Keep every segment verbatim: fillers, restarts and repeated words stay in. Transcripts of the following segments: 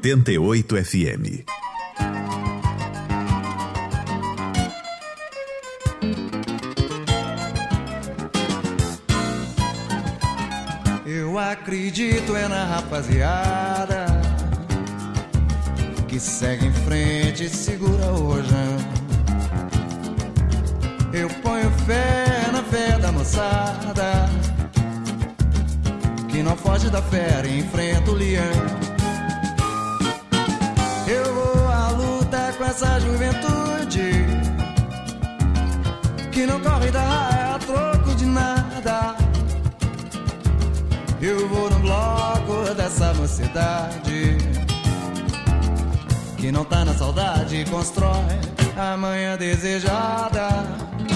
oitenta e oito F M. Eu acredito é na rapaziada que segue em frente e segura o rojão. Eu ponho fé na fé da moçada que não foge da fera e enfrenta o leão. Eu vou à luta com essa juventude que não corre da raia a troco de nada. Eu vou no bloco dessa mocidade que não tá na saudade e constrói a manhã desejada.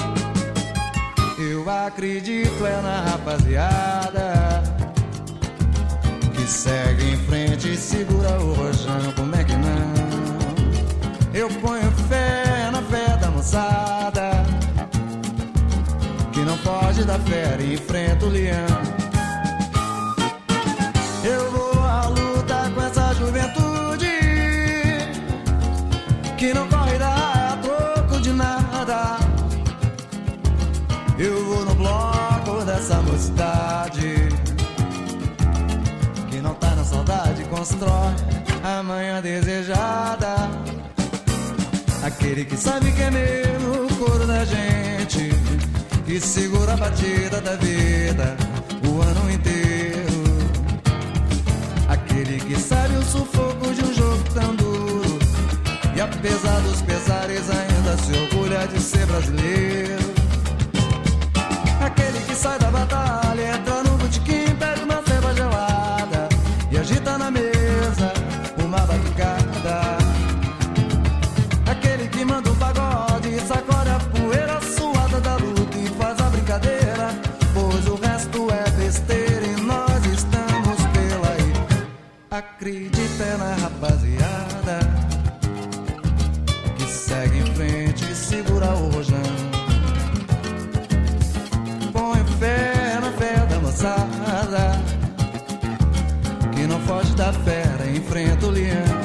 Eu acredito é na rapaziada que segue em frente e segura o rojão. Como é que não? Eu ponho fé na fé da moçada que não foge da fera e enfrenta o leão. Eu vou à luta com essa juventude que não corre da raia a troco de nada. Eu vou no bloco dessa mocidade que não tá na saudade, constrói a manhã desejada. Aquele que sabe que é meu, o coro da gente, que segura a batida da vida o ano inteiro. Aquele que sabe o sufoco de um jogo tão duro e apesar dos pesares ainda se orgulha de ser brasileiro. Aquele que sai da batalha, entra no botequim, pede uma cerveja gelada e agita na mesa uma batucada. Aquele que manda um pagode e sacode a poeira suada da luta e faz a brincadeira, pois o resto é besteira e nós estamos pela aí. Acredita na rapaziada que segue em frente e segura o rojão. Põe fé na fé da moçada que não foge da fera e enfrenta o leão.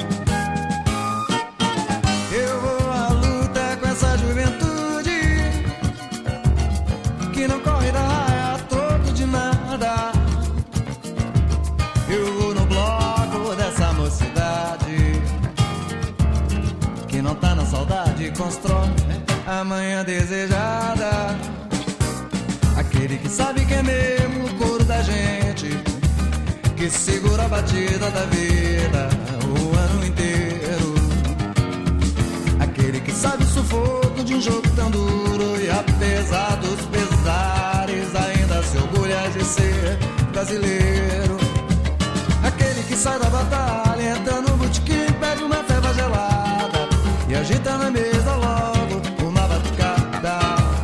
Eu vou à luta com essa juventude que não corre da raia a troco de nada. Eu vou no bloco dessa mocidade que não tá na saudade e constrói a manhã desejada. Aquele que sabe que é mesmo o coro da gente, que segura a batida da vida o ano inteiro. Aquele que sabe o sufoco de um jogo tão duro e apesar dos pesares ainda se orgulha de ser brasileiro. Aquele que sai da batalha, entra no botequim, pede uma cerveja gelada e agita na mesa logo uma batucada.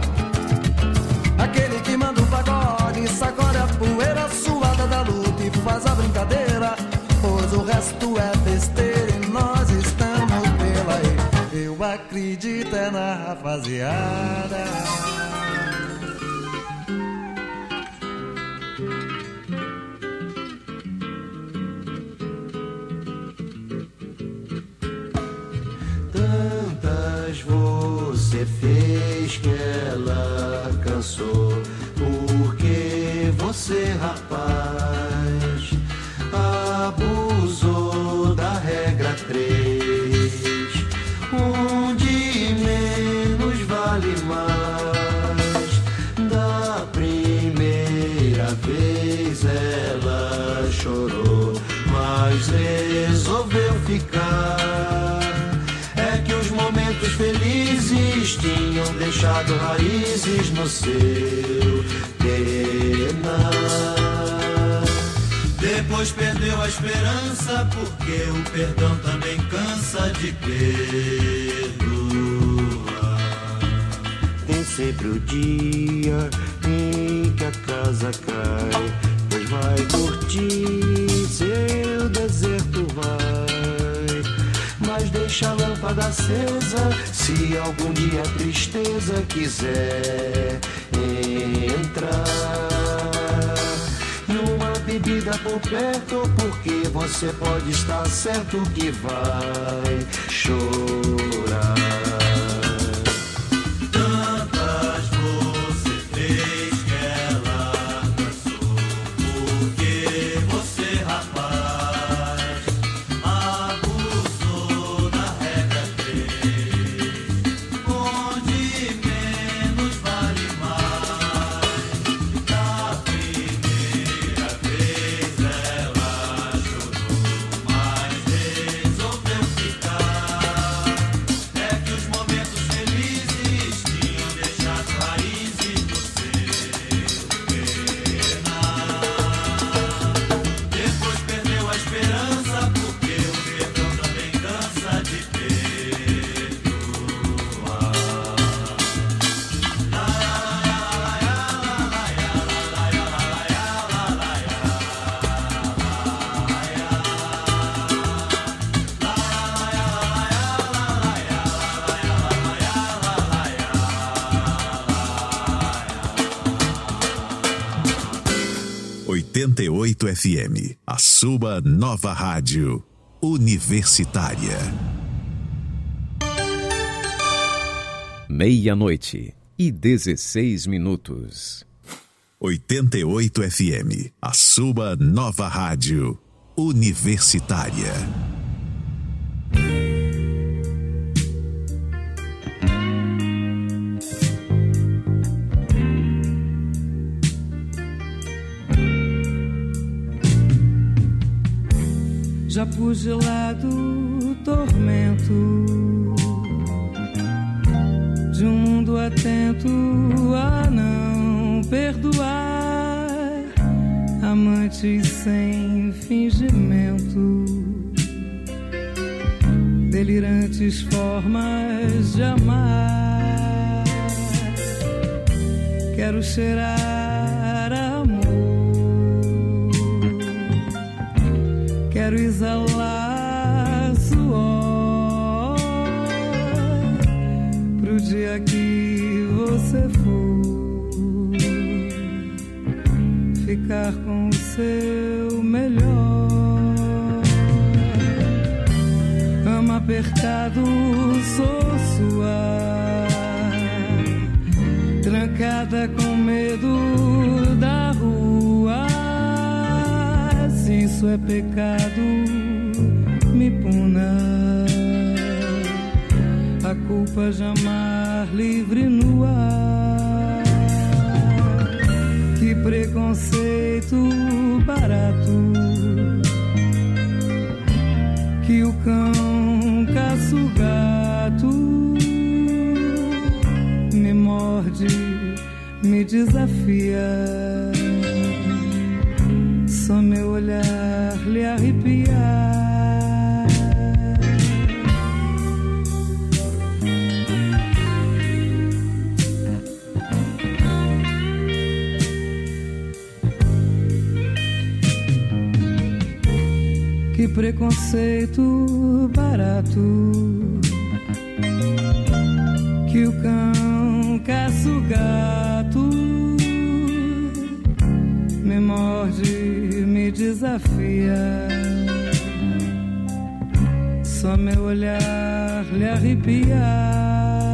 Aquele que manda um pagode e sacode a poeira suada da luta e faz a brincadeira, pois o resto é besteira e nós estamos pela aí. Eu acredito é na rapaziada. Tantas você fez que ela cansou, porque você, rapaz, abusou da regra três, onde menos vale mais. Da primeira vez ela chorou, mas resolveu ficar. Momentos felizes tinham deixado raízes no seu penar. Depois perdeu a esperança, porque o perdão também cansa de perdoar. Tem sempre o dia em que a casa cai, pois vai curtir seu deserto, vai. Mas deixa a lâmpada acesa, se algum dia a tristeza quiser entrar. Numa bebida por perto, porque você pode estar certo que vai chorar. oitenta e oito F M, a sua nova rádio universitária. Meia-noite e dezesseis minutos. oitenta e oito F M, a sua nova rádio universitária. Já pus de lado o tormento de um mundo atento a não perdoar, amantes sem fingimento, delirantes formas de amar. Quero cheirar amor, quero exalar suor pro dia que você for ficar com o seu melhor. Ama apertado, sou sua, trancada com medo da rua. Se isso é pecado, me puna. A culpa de amar livre no ar. Que preconceito barato, que o cão caça o gato, me morde, me desafia. Só meu olhar lhe arrepiar. Que preconceito barato, que o cão caça o gato, me morde, me desafia. Só meu olhar lhe arrepiar.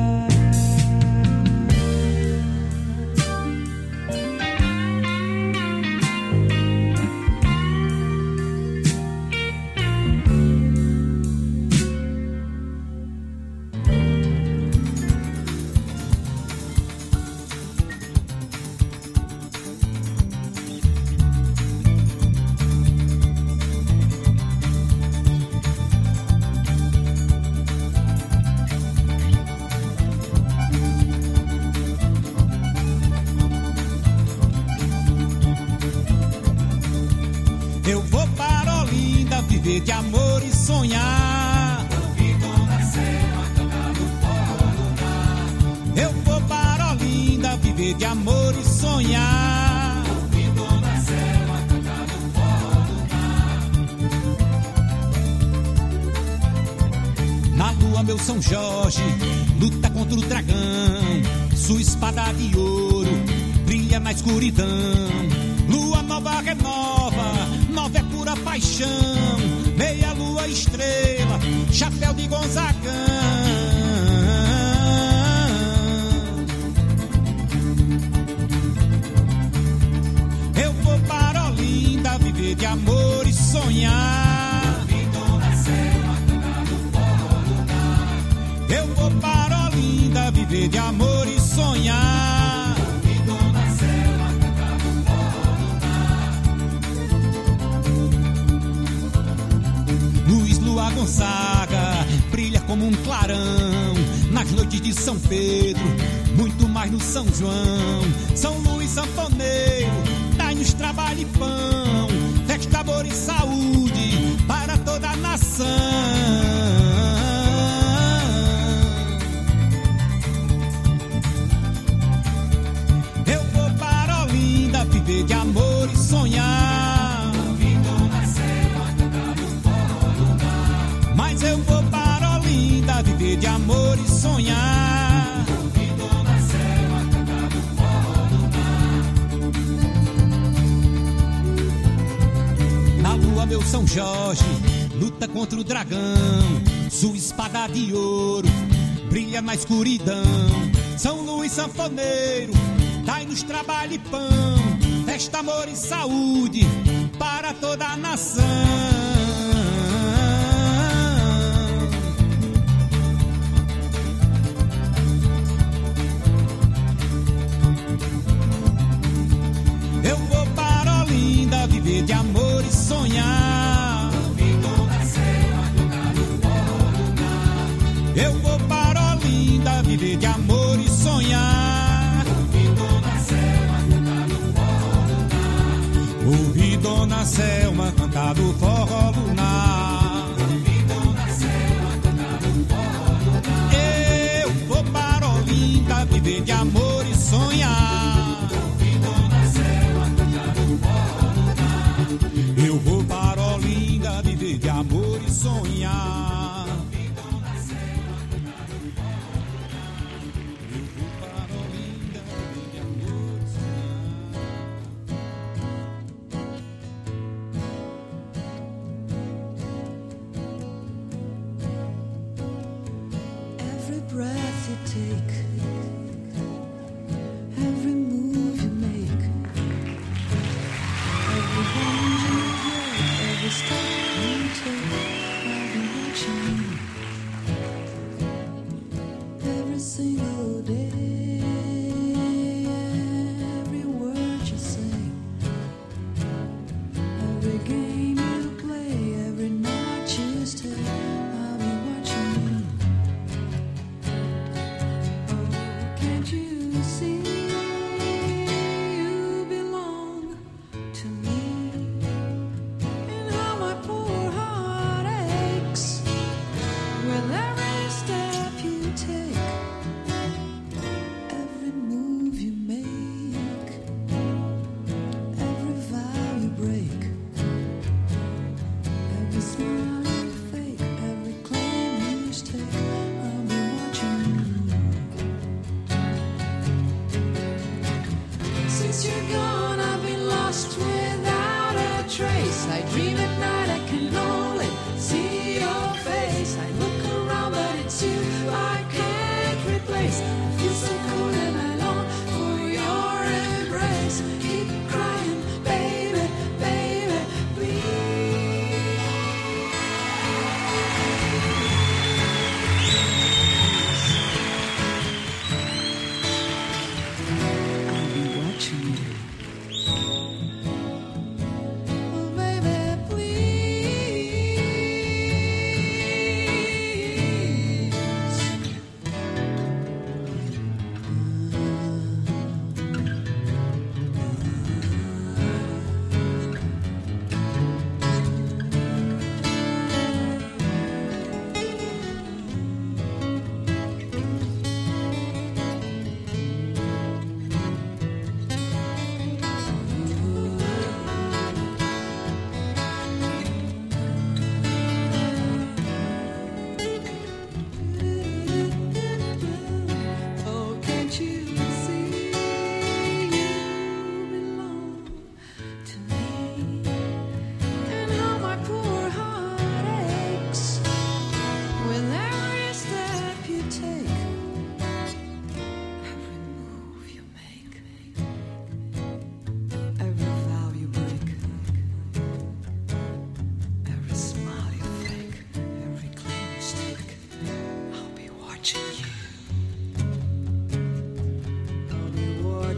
De amor e sonhar. Eu vou para Olinda viver de amor e sonhar. Na lua meu São Jorge luta contra o dragão. Sua espada de ouro brilha na escuridão. Lua nova renova, nova é pura paixão, meia lua estrela, chapéu de Gonzagão. Eu vou para Olinda viver de amor e sonhar. Eu vou para Olinda viver de amor e sonhar. Luiz Lua Gonzaga brilha como um clarão nas noites de São Pedro, muito mais no São João. São Luís sanfoneiro, dai-nos trabalho e pão, festa, amor e saúde para toda a nação. Eu vou para Olinda viver de amor e sonhar. Mas eu vou para Olinda viver de amor e sonhar. Na lua meu São Jorge luta contra o dragão, sua espada de ouro brilha na escuridão. São Luís sanfoneiro, dai-nos trabalho e pão, festa, amor e saúde para toda a nação. Eu vou para Olinda viver de amor e sonhar. Eu vou para Olinda viver de amor e sonhar. Ouvi Dona Selma cantar do forró lunar. Eu vou para Olinda viver de amor e sonhar. Eu vou para Olinda viver de amor e sonhar. Eu vou para Olinda viver de amor e sonhar. Every breath you take, every move you make, every bond you break, every step you take, I'll be watching you every single day. Every word you say, every game you play, every night you stay, I'll be watching you. Oh, can't you see you belong to me? And how my poor heart aches with every step you take, every move you make, every vow you break, every smile you fake, every claim you stake, I'll be watching you.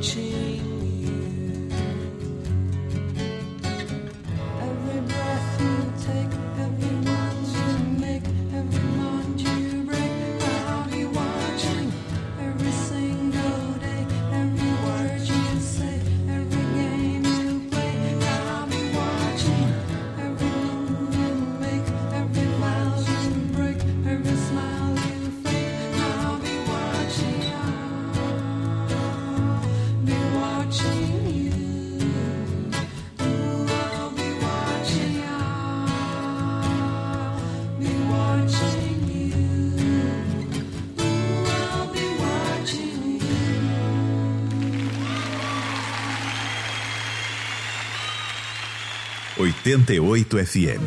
watching you. Every breath you take, every one you make, every bond you break, I'll be watching every single day, every word you say, every game you play, I'll be watching every move you make, every vow you break, every smile you fake, I'll be watching, I'll be watching you. Ooh, I'll be watching, I'll be watching you. Ooh, I'll be watching you. oitenta e oito F M.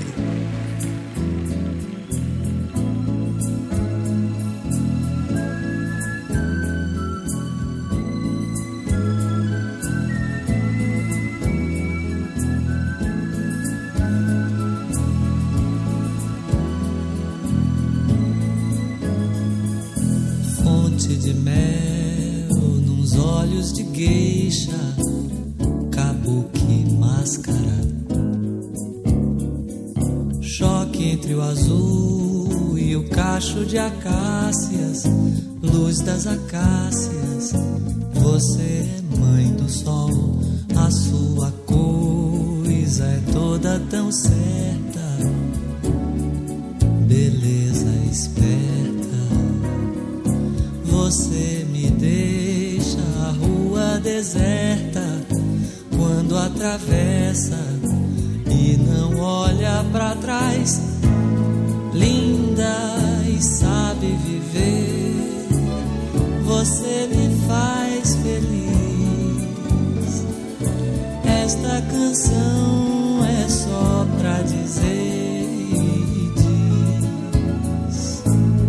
Fonte de mel nos olhos de geisha, kabuki máscara. Choque entre o azul e o cacho de acácias, luz das acácias. Você é mãe do sol, a sua coisa é toda tão certa. Beleza esperta, você me deixa a rua deserta quando atravessa e não olha pra trás. Linda e sabe viver, você me faz feliz. Esta canção é só pra dizer e diz: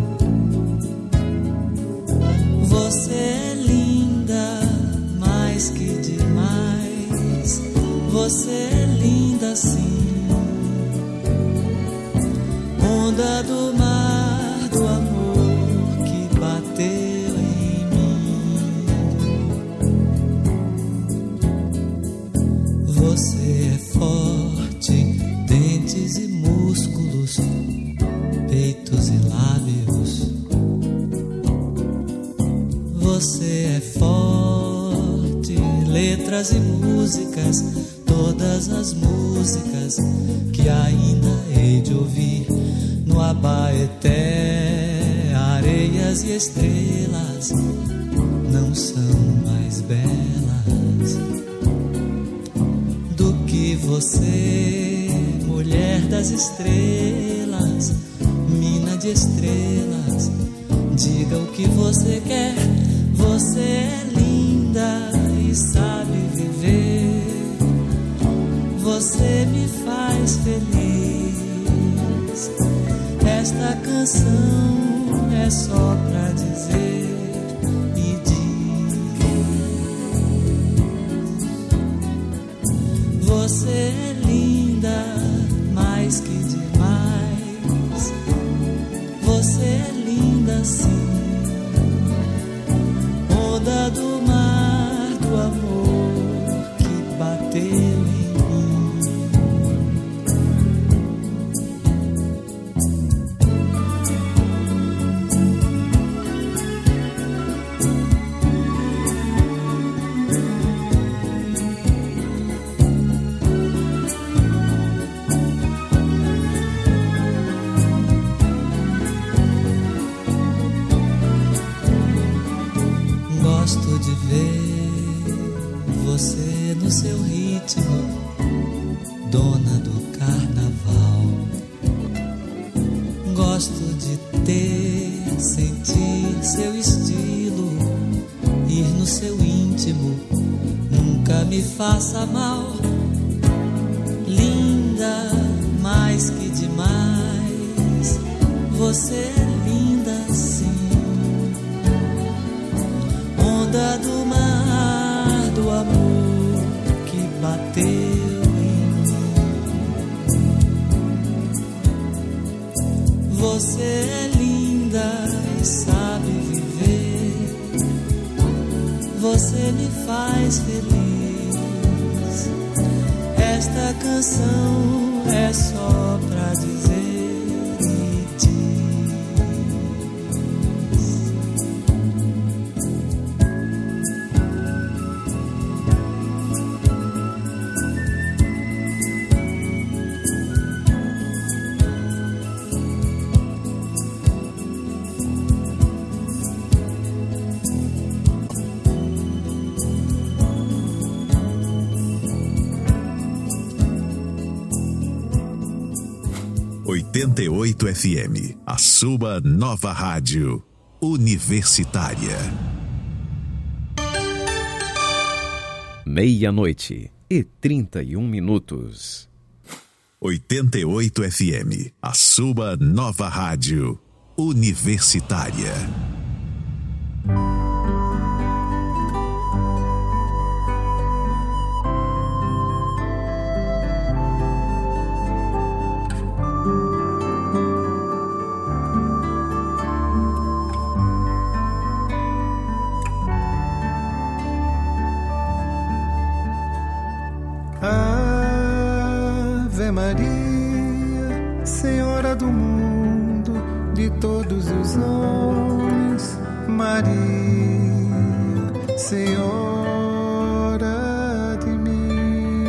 você é linda, mais que demais. Você é linda sim. Onda do mar do amor que bateu em mim. Você é forte, dentes e músculos, peitos e lábios. Você é forte, letras e músicas, todas as músicas que ainda hei de ouvir no Abaeté. Areias e estrelas não são mais belas do que você, mulher das estrelas, mina de estrelas. Diga o que você quer, você é linda e sabe viver. Você me faz feliz. Esta canção é só pra dizer e diz: você é linda, mais que demais. Você é linda sim. Onda do mar do amor que bateu em faça mal, linda, mais que demais. Você é linda sim. Onda do mar do amor que bateu em mim. Você é linda e sabe viver. você me faz feliz. Esta canção é só pra dizer e diz. oitenta e oito F M, a sua nova rádio universitária. Meia-noite e trinta e um minutos. oitenta e oito F M, a sua nova rádio universitária. Ave Maria, Senhora do mundo, de todos os homens, Maria, Senhora de mim.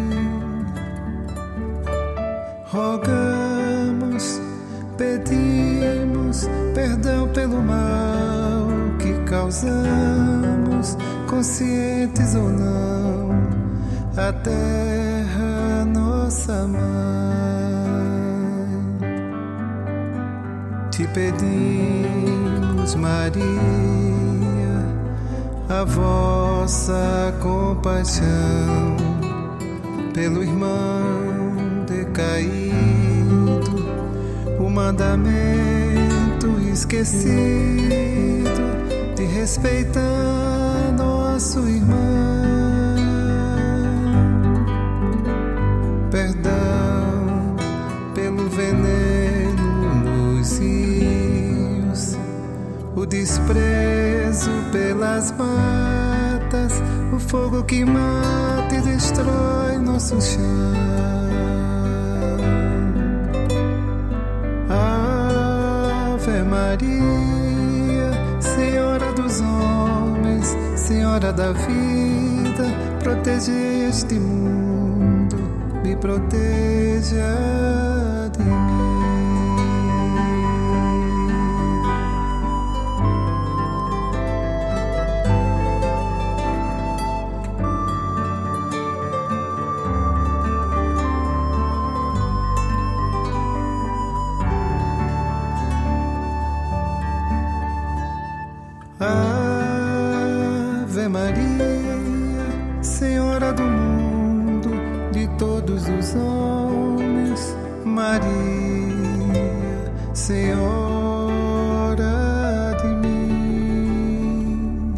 Rogamos, pedimos perdão pelo mal que causamos, conscientes ou não, a terra nossa mãe. Te pedimos, Maria, a vossa compaixão pelo irmão decaído, o mandamento esquecido de respeitar nosso irmão. Perdão pelo veneno nos rios, o desprezo pelas matas, o fogo que mata e destrói nosso chão. Ave Maria, Senhora dos homens, Senhora da vida, protege este mundo, me proteja de mim. Ave Maria, Senhora do mundo, de todos os homens, Maria, Senhora de mim.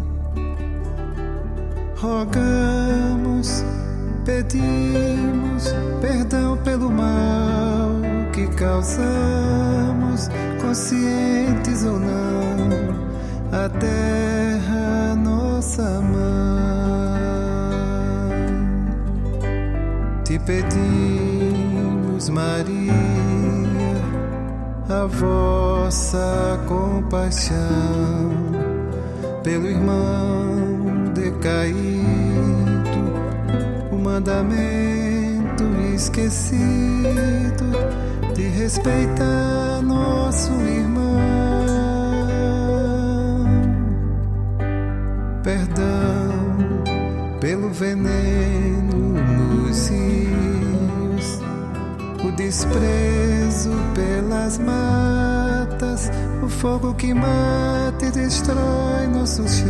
Rogamos, pedimos perdão pelo mal que causamos, conscientes ou não, a terra nossa mãe. Te pedimos, Maria, a vossa compaixão pelo irmão decaído, o mandamento esquecido de respeitar nosso irmão. Perdão pelo veneno nos rios, o desprezo pelas matas, o fogo que mata e destrói nosso chão.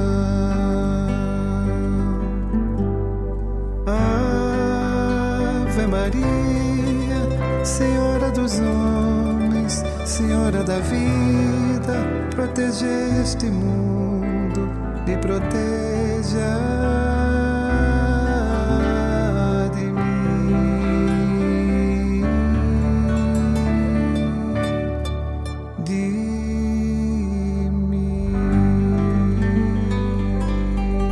Ave Maria, Senhora dos homens, Senhora da vida, proteger este mundo, me proteja de mim, de mim.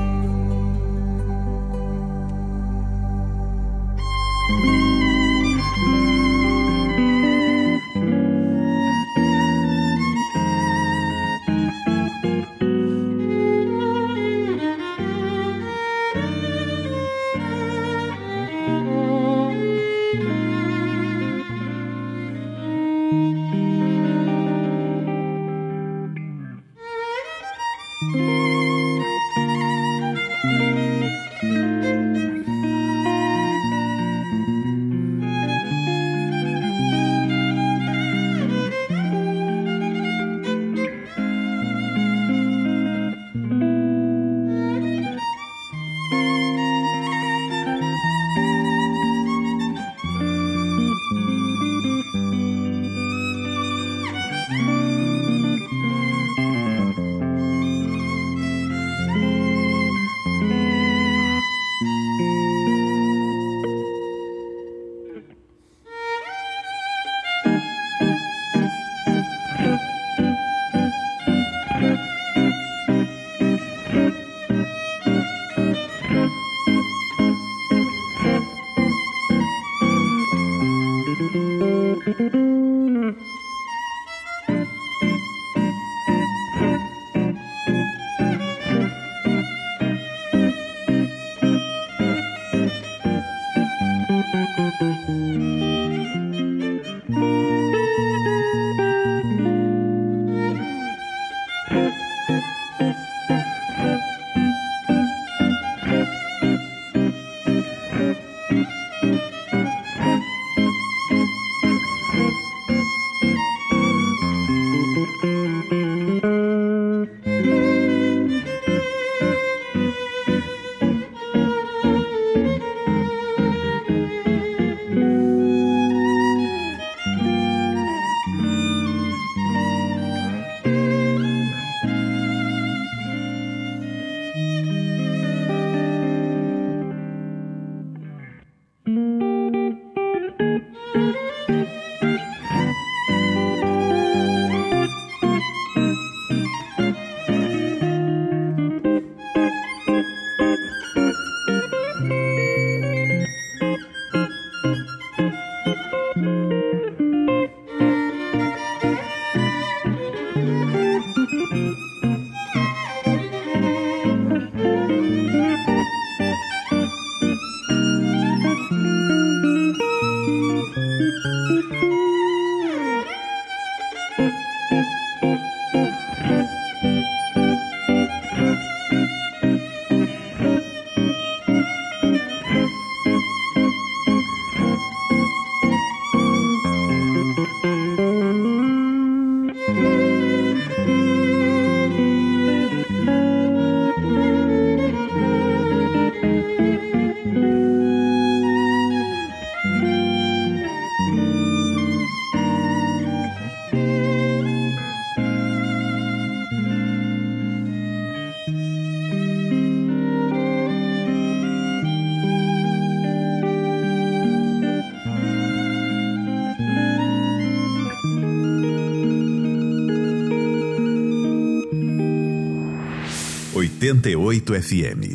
oitenta e oito F M.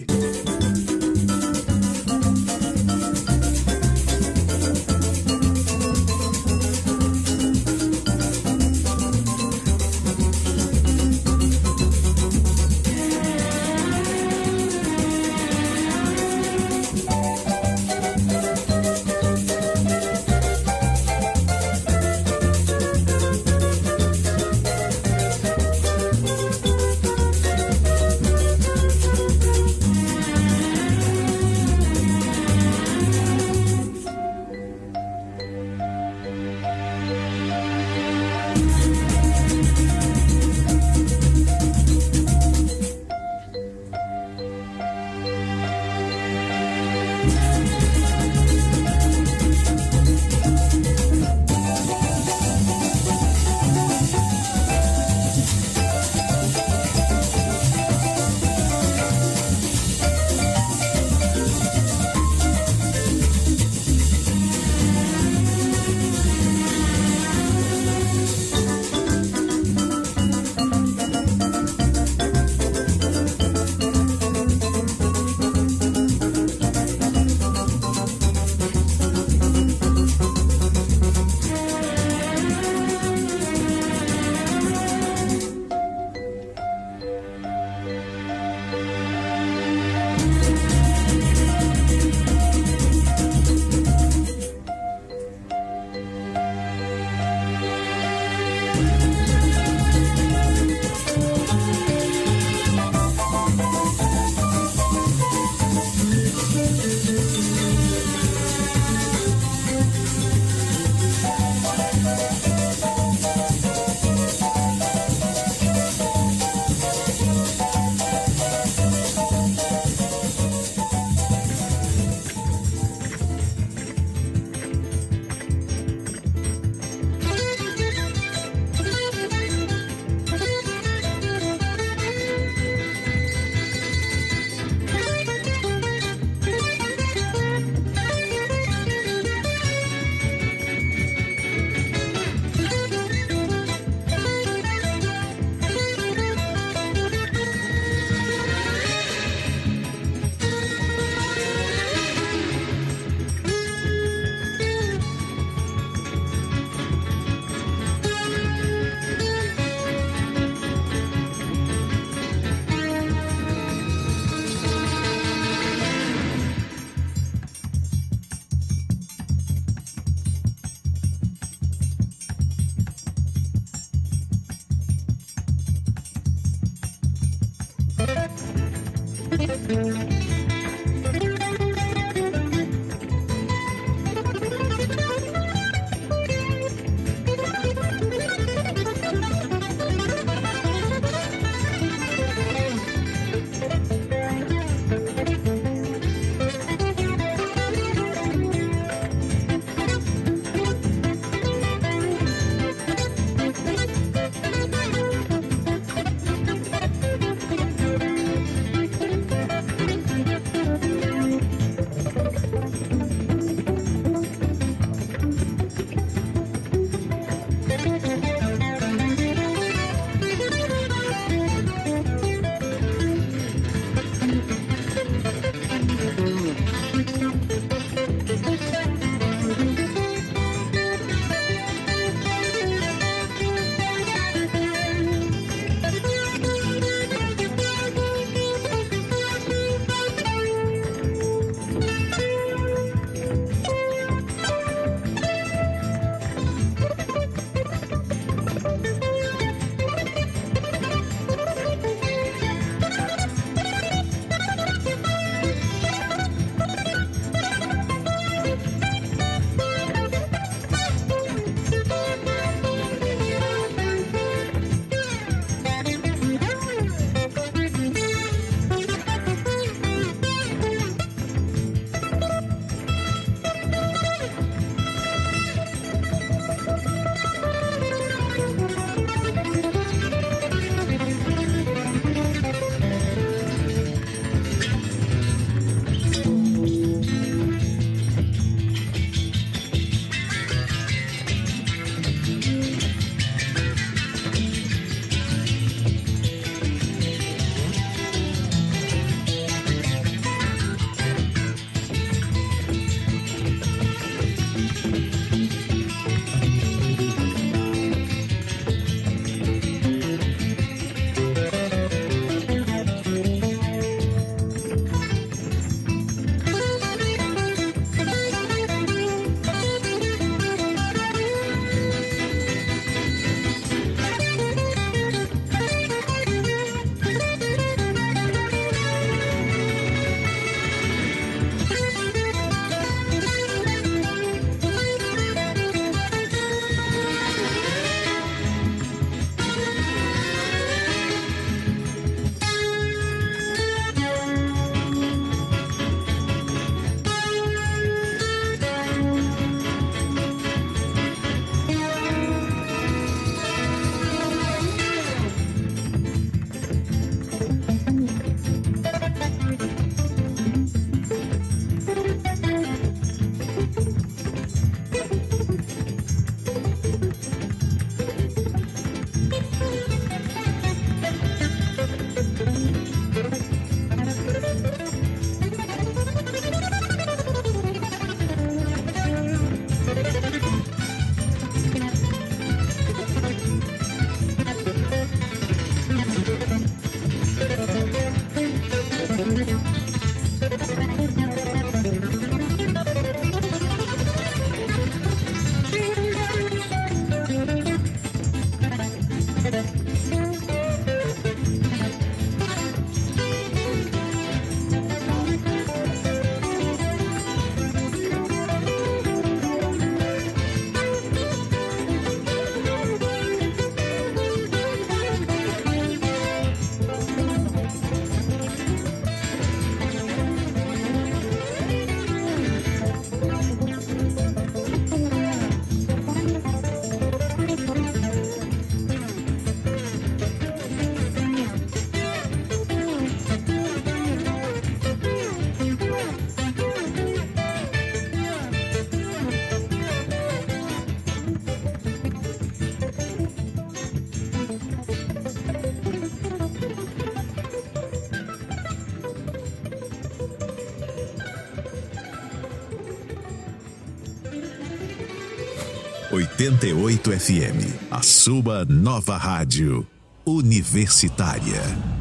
oitenta e oito F M, a sua nova rádio universitária.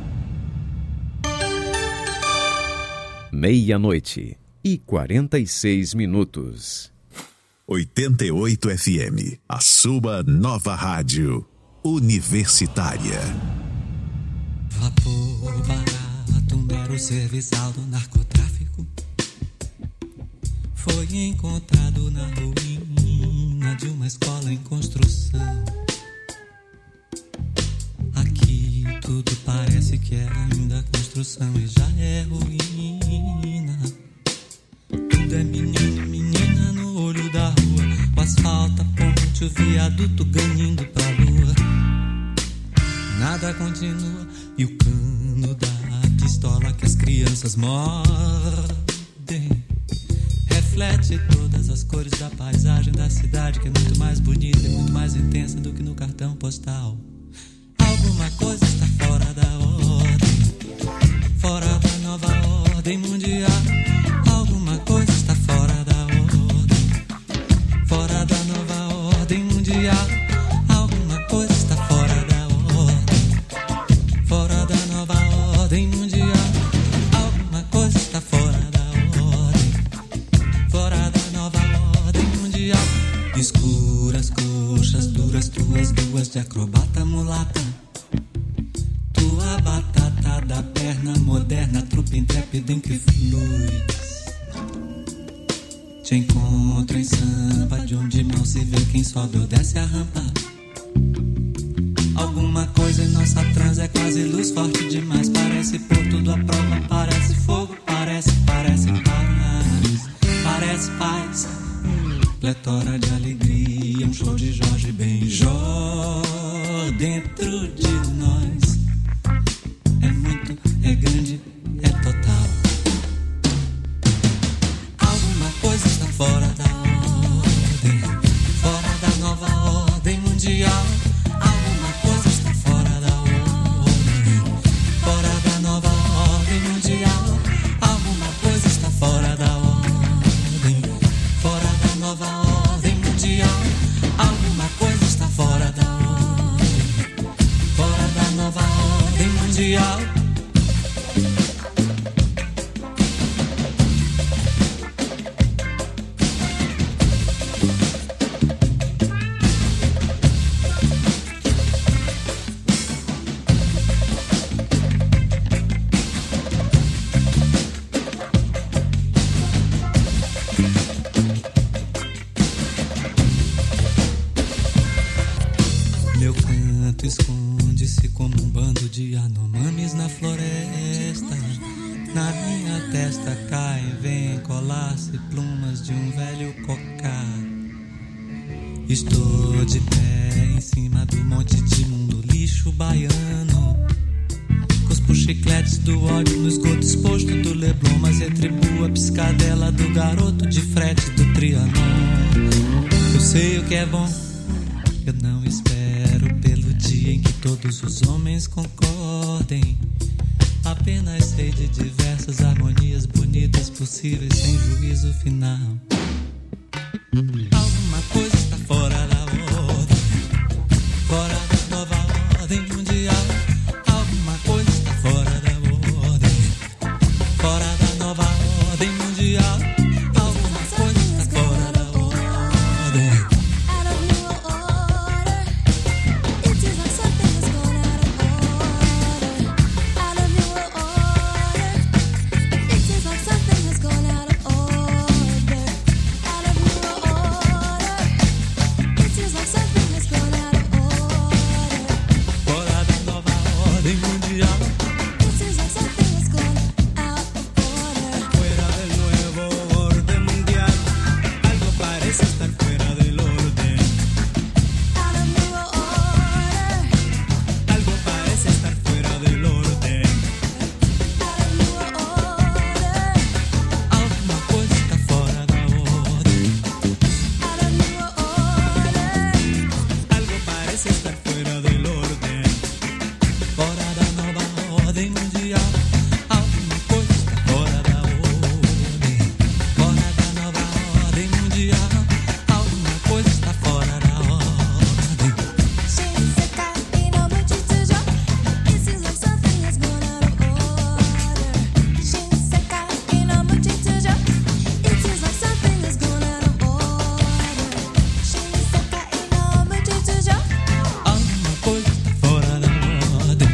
Meia-noite e quarenta e seis minutos. oitenta e oito F M, a sua nova rádio universitária. Vapor barato, mero serviçal do narcotráfico, foi encontrado na ruína de uma escola em construção. Aqui tudo parece que é ainda construção e já é ruína. Tudo é menino e menina no olho da rua, o asfalto, a ponte, o viaduto ganhando pra lua. Nada continua e o cano da pistola que as crianças mordem reflete todas as cores da paisagem da cidade, que é muito mais bonita e muito mais intensa do que no cartão postal. Alguma coisa está fora da ordem, fora da nova ordem mundial. Alguma coisa está fora da ordem, fora da nova ordem mundial. Alguma coisa está fora da ordem, fora da nova ordem mundial. Alguma coisa está fora da ordem, fora da nova ordem mundial. Escuras coxas duras, tuas duas de acrobata mulata, tua batata da perna moderna, trupe intrépida em que flui. Te encontro em Sampa, de onde mal se vê quem sobe ou desce a rampa. Alguma coisa em nossa transa é quase luz forte demais. Parece pôr tudo à prova, parece fogo, parece, parece paz, parece paz. Pletora de alegria, um show de Jorge Benjó dentro de nós. É muito, é grande, é total. Alguma coisa está fora da ordem, fora da nova ordem mundial. Alguma coisa está fora da ordem, fora da nova ordem mundial. Alguma coisa está fora da ordem, fora da nova ordem mundial. Alguma coisa está fora da ordem, fora da nova ordem mundial. Meu canto esconde-se como um bando de anomames na floresta. Na minha testa caem, vêm colar-se plumas de um velho cocá. Estou de pé em cima do monte de mundo lixo baiano. Cuspo chicletes do ódio no esgoto exposto do Leblon, mas retribuo a piscadela do garoto de frete do Trianon. Eu sei o que é bom, eu não espero pelo dia em que todos os homens concordem. Apenas sei de diversas harmonias bonitas possíveis sem juízo final. Alguma coisa está fora da ordem, fora da nova ordem mundial. Alguma coisa está fora da ordem, fora fora da nova ordem mundial. Alguma coisa está fora da ordem. Out of new order. It seems like something has gone out of order. Out of new order. It seems like something has gone out of order. Out of new order. It seems like something has gone out of order. Fora da nova ordem mundial. It seems like something has gone out of order. Fuera del nuevo orden mundial, algo parece estar fuera del orden. Out of new order. Algo parece estar fuera del orden. Out of new order. Alguma coisa está fora da ordem. Out of new order. Algo parece estar fuera del orden. Fora da nova ordem mundial. Alguma coisa está fora da ordem. Fora da nova ordem mundial. Alguma coisa está fora da ordem. Shinsekai no Muchizujo. It seems like something has gone out of order. Shinsekai no Muchizujo. It seems like something has gone out of order. Shinsekai no Muchizujo. Alguma coisa está fora da ordem.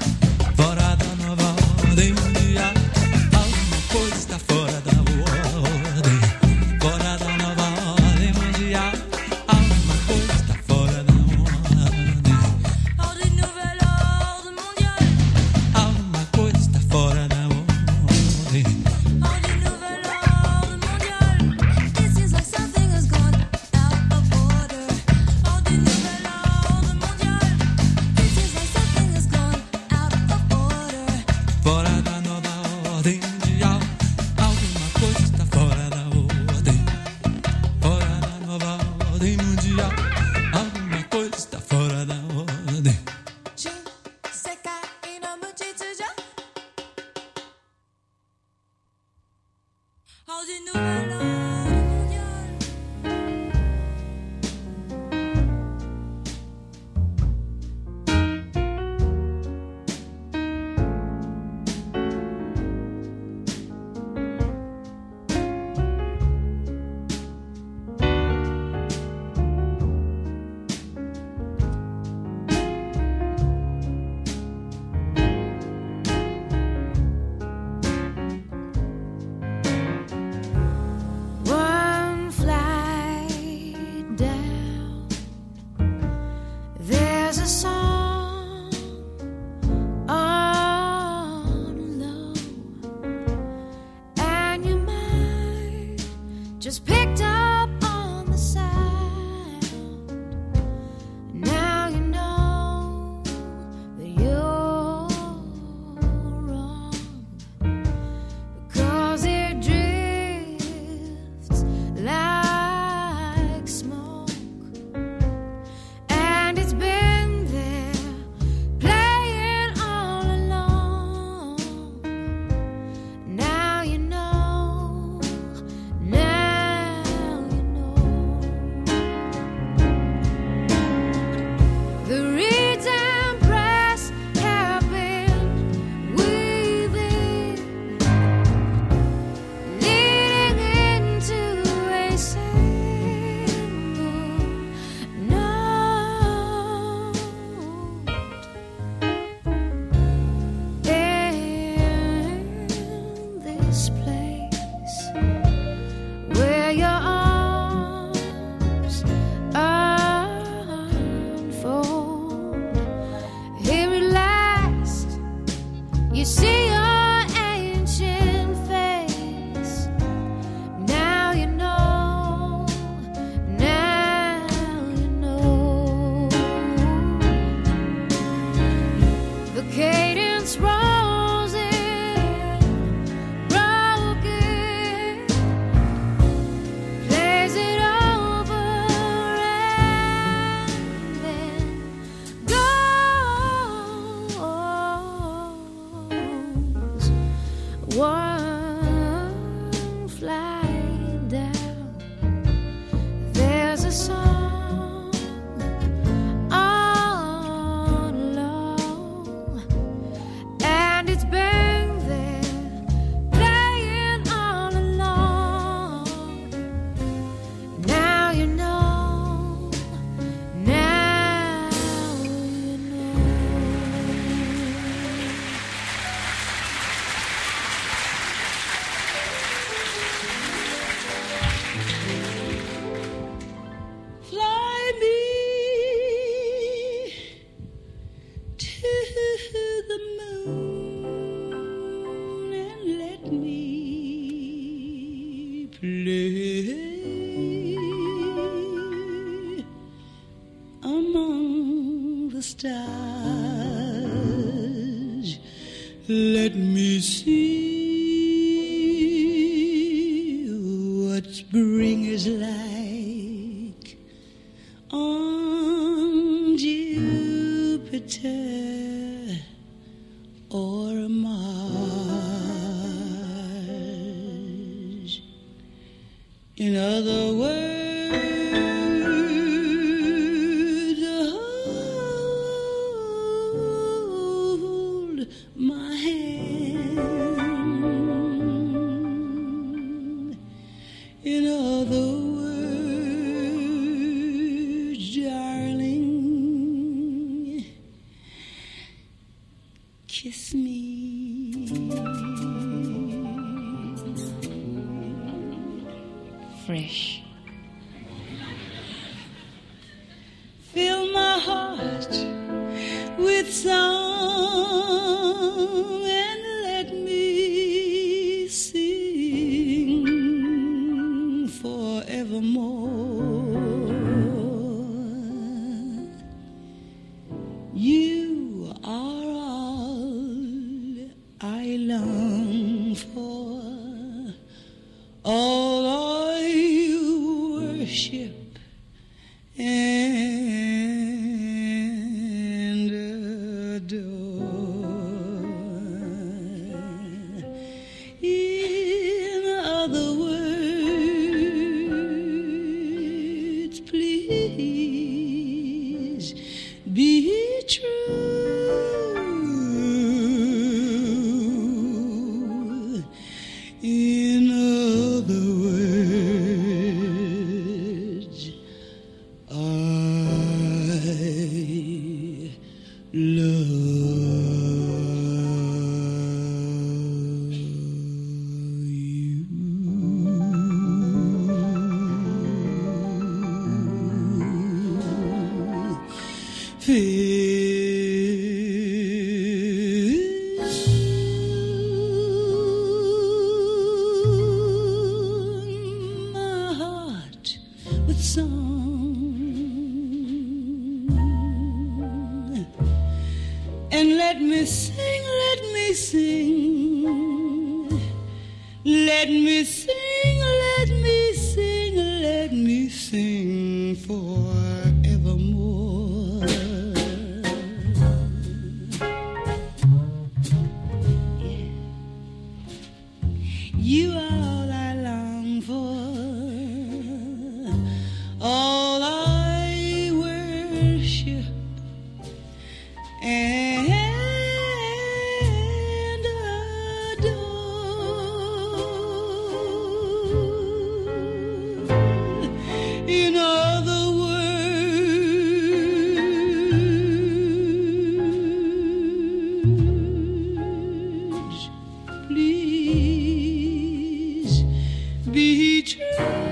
Fora da nova ordem mundial. Alguma coisa está fora da ordem. Fora da nova ordem mundial. Alguma coisa está fora da ordem. Ordem nouvelle ordre mondiale. Alguma coisa está fora da ordem. Ordem nouvelle ordre mondiale. It seems like something has gone out of order. Ordem nouvelle ordre mondiale. It seems like something has gone out of order. Fora da nova ordem mundial. Alguma coisa está fora da ordem. Fora da nova ordem mundial. Alguma coisa está fora da ordem. Shinsekai no Muchizujo. Ordem nouvelle ordre mondiale. One flight down, there's a song on low, and your mind just picked up on the sound. Now you know that you're wrong, because it drifts like smoke, and it's been there playing all along. Now you know, now you know. The reeds and grass have been weaving, leading into a single note. In this place where your arms unfold, here at last you see your ancient face. Now you know, now you know. The cadence rolls in, broken, plays it over and then goes. One flight down, there's a song on low, and it's been there you see what spring is like on Jupiter or Mars? In other words, my hand. In other words, darling, kiss me. Fresh. Fill my heart with song and let me sing forevermore. You are all I long for, all I worship and adore. In other words, please be true. In other words, I love fill my heart with song and let me sing, let me sing, let me sing, let me sing, let me sing forevermore. Yeah. You are all I long for, all I worship and adore. In other words, please be true.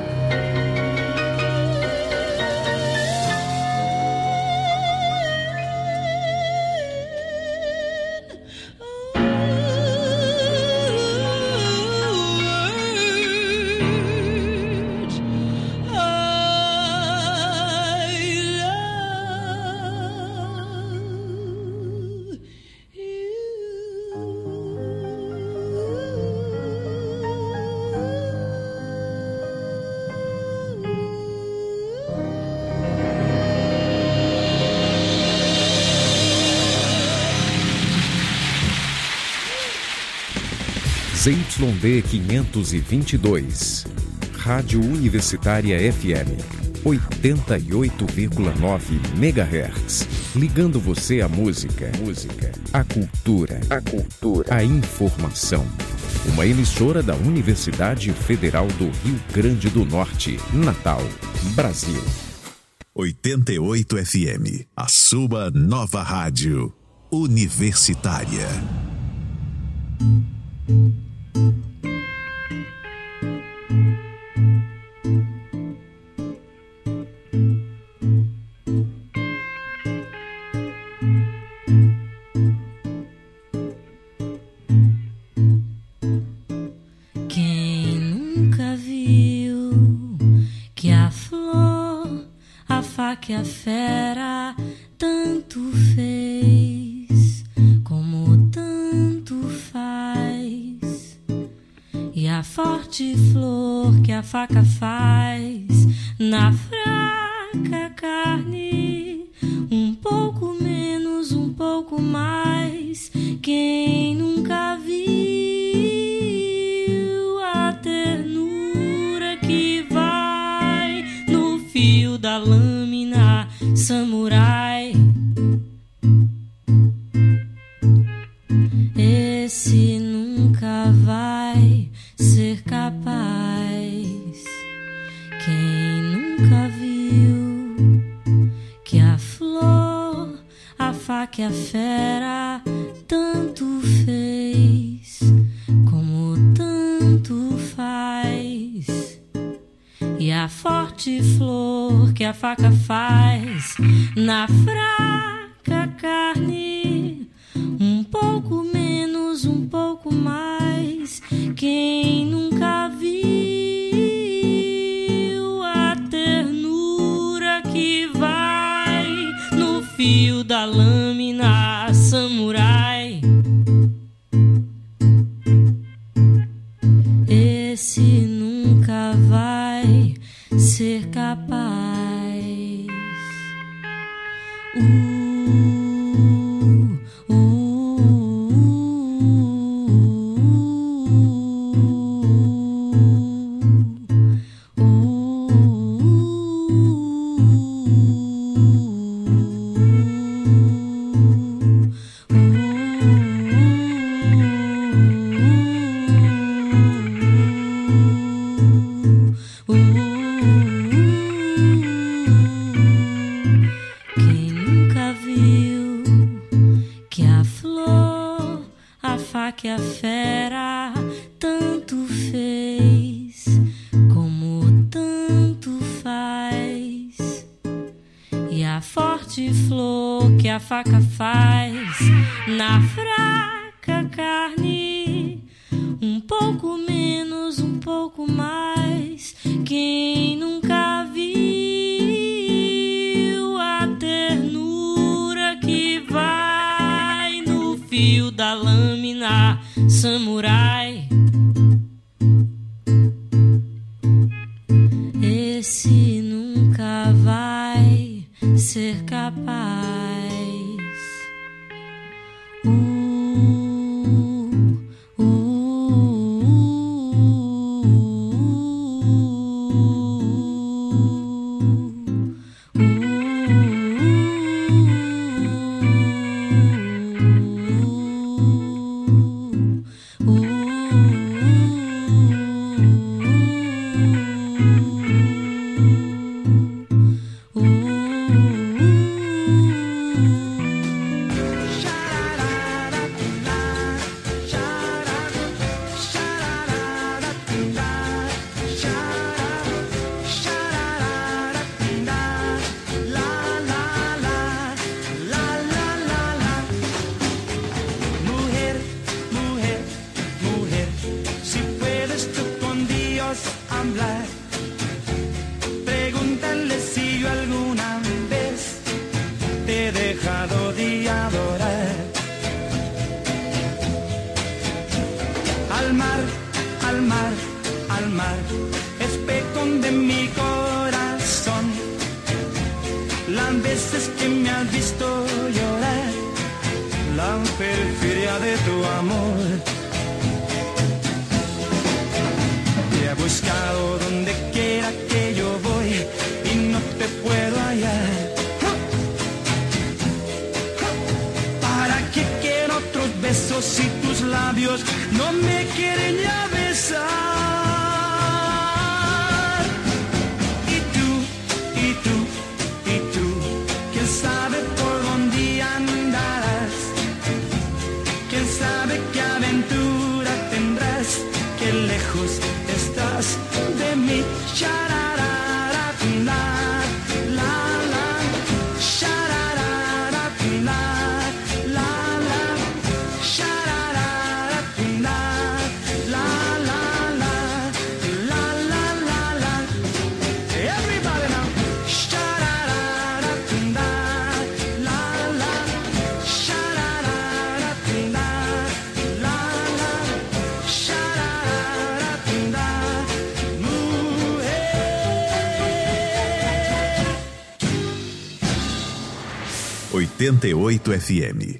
Z Y D quinhentos e vinte e dois, Rádio Universitária F M, oitenta e oito vírgula nove megahertz, ligando você à música, música, à cultura, à cultura, à informação. Uma emissora da Universidade Federal do Rio Grande do Norte, Natal, Brasil. oitenta e oito F M, a sua nova rádio universitária. Quem nunca viu que a flor, a faca e a fera tanto fez como tanto faz? a forte flor que a faca faz na fraca carne, um pouco menos, um pouco mais. Quem nunca viu a ternura que vai no fio da lâmina samurai? Esse nunca vai ser capaz. Quem nunca viu que a flor, a faca e a fera tanto fez como tanto faz, e a forte flor que a faca faz na fraca carne, um pouco menos, um pouco mais. Quem nunca viu a ternura que vai no fio da lâmina samurai? Esse nunca vai ser capaz. Uh. Que a fera tanto fez como tanto faz, e a forte flor que a faca faz na fraca carne, um pouco menos, um pouco mais. Quem nunca viu a ternura que vai no fio da lâmina samurai? Esse nunca vai ser capaz. Uh, uh, uh, uh. oitenta e oito F M.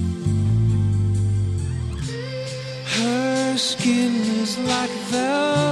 Her skin is like velvet.